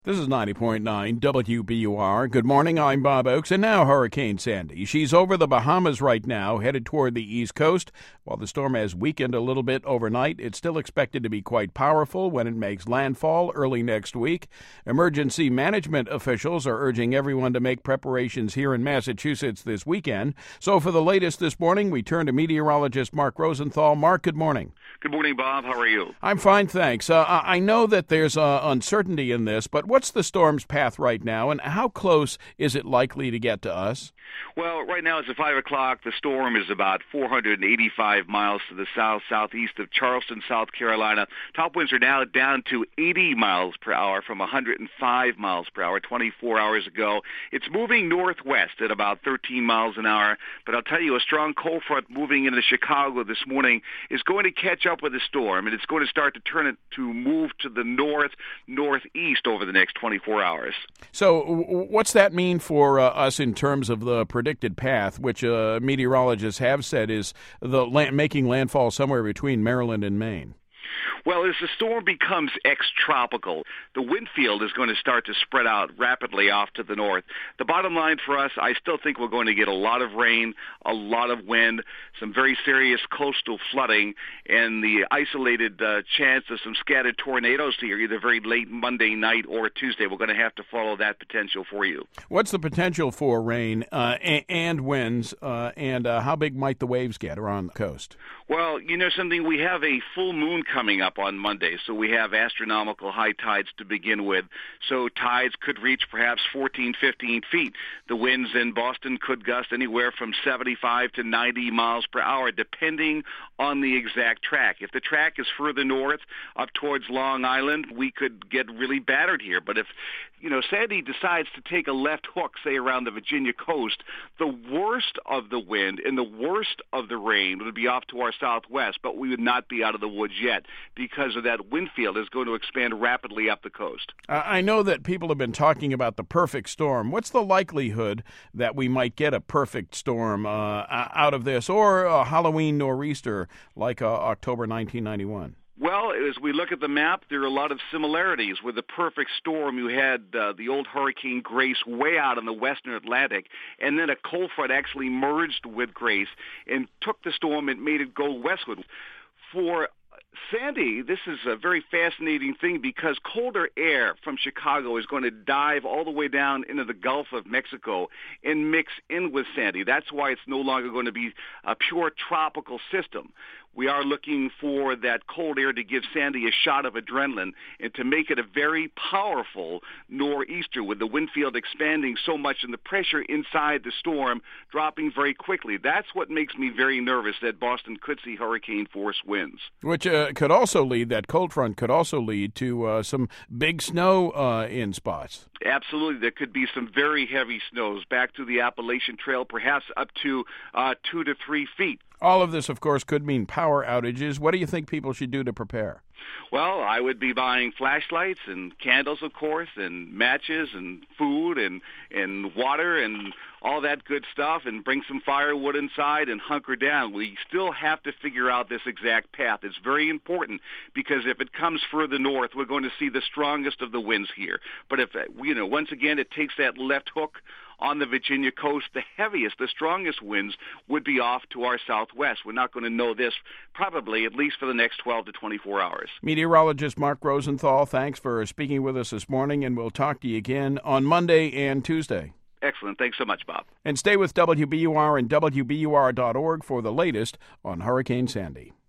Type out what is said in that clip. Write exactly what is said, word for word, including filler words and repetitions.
This is ninety point nine W B U R. Good morning, I'm Bob Oakes, and now Hurricane Sandy. She's over the Bahamas right now, headed toward the east coast. While the storm has weakened a little bit overnight, it's still expected to be quite powerful when it makes landfall early next week. Emergency management officials are urging everyone to make preparations here in Massachusetts this weekend. So for the latest this morning, we turn to meteorologist Mark Rosenthal. Mark, good morning. Good morning, Bob. How are you? I'm fine, thanks. Uh, I know that there's uh, uncertainty in this, but what's the storm's path right now, and how close is it likely to get to us? Well, right now it's at five o'clock. The storm is about four hundred eighty-five miles to the south-southeast of Charleston, South Carolina. Top winds are now down to eighty miles per hour from one hundred five miles per hour twenty-four hours ago. It's moving northwest at about thirteen miles an hour. But I'll tell you, a strong cold front moving into Chicago this morning is going to catch up with the storm, and it's going to start to turn it to move to the north, northeast over the next twenty-four hours. So what's that mean for uh, us in terms of the predicted path, which uh, meteorologists have said is the land, making landfall somewhere between Maryland and Maine? Well, as the storm becomes ex-tropical, the wind field is going to start to spread out rapidly off to the north. The bottom line for us, I still think we're going to get a lot of rain, a lot of wind, some very serious coastal flooding, and the isolated uh, chance of some scattered tornadoes here either very late Monday night or Tuesday. We're going to have to follow that potential for you. What's the potential for rain uh, and, and winds, uh, and uh, how big might the waves get around the coast? Well, you know something, we have a full moon coming up on Monday, so we have astronomical high tides to begin with. So tides could reach perhaps fourteen, fifteen feet. The winds in Boston could gust anywhere from seventy-five to ninety miles per hour, depending on the exact track. If the track is further north, up towards Long Island, we could get really battered here. But if, you know, Sandy decides to take a left hook, say around the Virginia coast, the worst of the wind and the worst of the rain would be off to our southwest, but we would not be out of the woods yet, because of that wind field is going to expand rapidly up the coast. Uh, I know that people have been talking about the perfect storm. What's the likelihood that we might get a perfect storm uh, out of this, or a Halloween nor'easter like uh, October nineteen ninety-one? Well, as we look at the map, there are a lot of similarities. With the perfect storm, you had uh, the old Hurricane Grace way out in the western Atlantic, and then a cold front actually merged with Grace and took the storm and made it go westward. For Sandy, this is a very fascinating thing because colder air from Chicago is going to dive all the way down into the Gulf of Mexico and mix in with Sandy. That's why it's no longer going to be a pure tropical system. We are looking for that cold air to give Sandy a shot of adrenaline and to make it a very powerful nor'easter, with the wind field expanding so much and the pressure inside the storm dropping very quickly. That's what makes me very nervous that Boston could see hurricane force winds. Which uh, could also lead, that cold front could also lead to uh, some big snow uh, in spots. Absolutely. There could be some very heavy snows back to the Appalachian Trail, perhaps up to uh, two to three feet. All of this, of course, could mean power outages. What do you think people should do to prepare? Well, I would be buying flashlights and candles, of course, and matches and food and, and water and all that good stuff, and bring some firewood inside and hunker down. We still have to figure out this exact path. It's very important because if it comes further north, we're going to see the strongest of the winds here. But if, you know, once again, it takes that left hook on the Virginia coast, the heaviest, the strongest winds would be off to our southwest. We're not going to know this probably at least for the next twelve to twenty-four hours. Meteorologist Mark Rosenthal, thanks for speaking with us this morning, and we'll talk to you again on Monday and Tuesday. Excellent. Thanks so much, Bob. And stay with W B U R and W B U R dot org for the latest on Hurricane Sandy.